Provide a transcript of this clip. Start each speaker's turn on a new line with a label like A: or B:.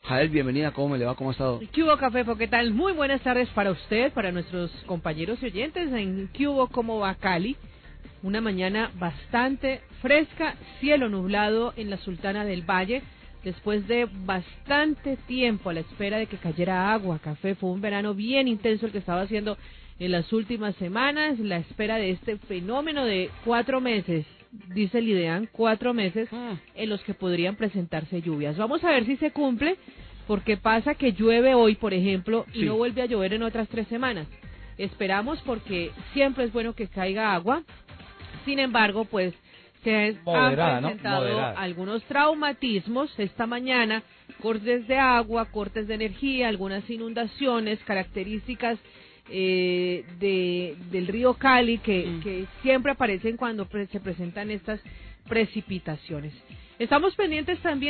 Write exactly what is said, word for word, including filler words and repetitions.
A: Jael, bienvenida, ¿cómo me le va? ¿Cómo ha estado?
B: ¿Qué hubo, Cafefo? ¿Qué tal? Muy buenas tardes para usted, para nuestros compañeros y oyentes en ¿Qué hubo? ¿Cómo va Cali? Una mañana bastante fresca, cielo nublado en la Sultana del Valle, después de bastante tiempo a la espera de que cayera agua. Café, fue un verano bien intenso el que estaba haciendo en las últimas semanas, la espera de este fenómeno de cuatro meses, dice el IDEAN, cuatro meses en los que podrían presentarse lluvias. Vamos a ver si se cumple, porque pasa que llueve hoy, por ejemplo, y sí. no vuelve a llover en otras tres semanas. Esperamos, porque siempre es bueno que caiga agua. Sin embargo, pues se
C: Moderada,
B: han presentado
C: ¿no?
B: Moderada. algunos traumatismos esta mañana, cortes de agua, cortes de energía, algunas inundaciones, características eh, de del río Cali que, mm. que siempre aparecen cuando pre- se presentan estas precipitaciones. Estamos pendientes también